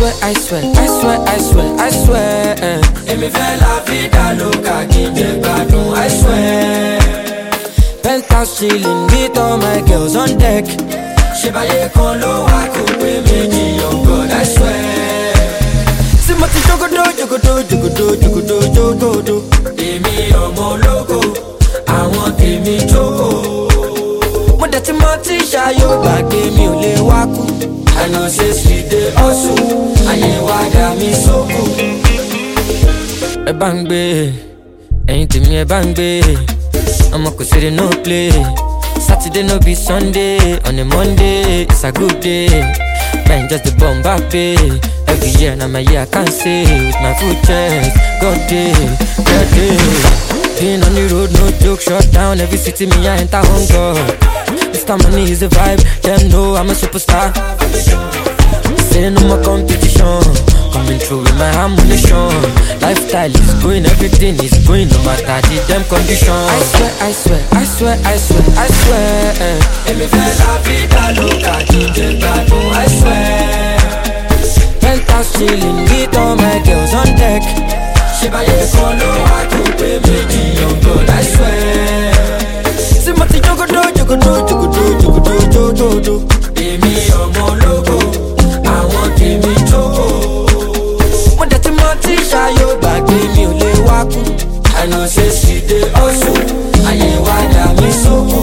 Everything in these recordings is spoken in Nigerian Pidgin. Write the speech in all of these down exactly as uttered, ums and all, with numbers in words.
swear, I swear, I swear, I swear, I swear. Èmi fẹ́ la vida loca kí n jẹ gbádùn, I swear. Penthouse chilling with all my girls on deck. Ṣé báyé kan ló wá kó pé méjì, oh God, I swear. See mo ti jogodo, jogodo, jogodo, jogodo, jogodo. Èmi ọmọ ológo, àwọn tèmi jókòó. Mo dẹ̀ ti mọ tí ṣayó gbàgbé mi ò lè wá kú. I know say she dey hustle, ayé wa dá mi sóko. Ẹ bá ń gbé, ẹ̀yin tèmi ẹ bá ń gbé. Ọmọ kò ṣeré no play. Saturday no be Sunday. On a Monday, it's a good day. Man, just the bomb back pay. Every year, now my year I can't say. With my full chest, God day, God day. Being on the road, no joke, shut down. Every city me I enter on God. This time money is the vibe. Them know I'm a superstar. Say no more competition. Coming through with my ammunition. Lifestyle is going, everything is going. No matter the damn condition. I swear, I swear, I swear, I swear, I swear. Èmi fẹ́ la vida loca kí n jẹ gbádùn, I swear. Penthouse chilling with all my girls on deck. Ṣé báyé kan ló wá kó pé méjì, oh God, I swear. See mo ti jogodo, jogodo, jogodo, jogodo, jogodo. Èmi ọmọ ológo, àwọn tèmi jókòó. Mo dẹ̀ ti mọ tí ṣayó gbàgbé mi ò lè wá kú. I know say she dey hustle, ayé wa dá mi sóko.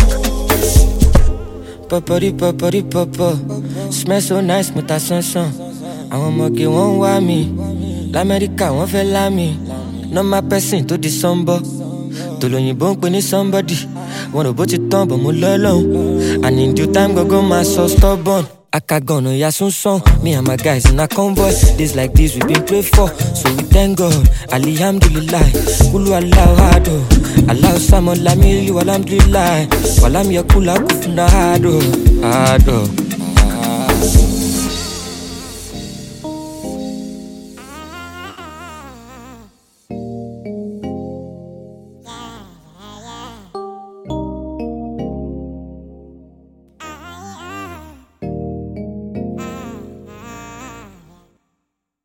Popori popori popo, smell so nice mo ta sánsán. Àwọn ọmọge wọ́n wá mi, l'Amẹ́ríkà wọ́n fẹ́ lá mi. Normal person tó di sọ́nbọ́, tòlóyìnbó ń pè ní somebody. Wọn ò bó ti tán bọ̀ mo lọ́lọ́hún. And in due time gangan máa sọ stubborn. Akagana ya sun song, me and my guys in a convoy. Days like this we been prayed for, so we thank God. Alhamdulillah, Kulu Allah hado, Allah samo lamili walamdulillah. Walam yakula kufuna hado, hado.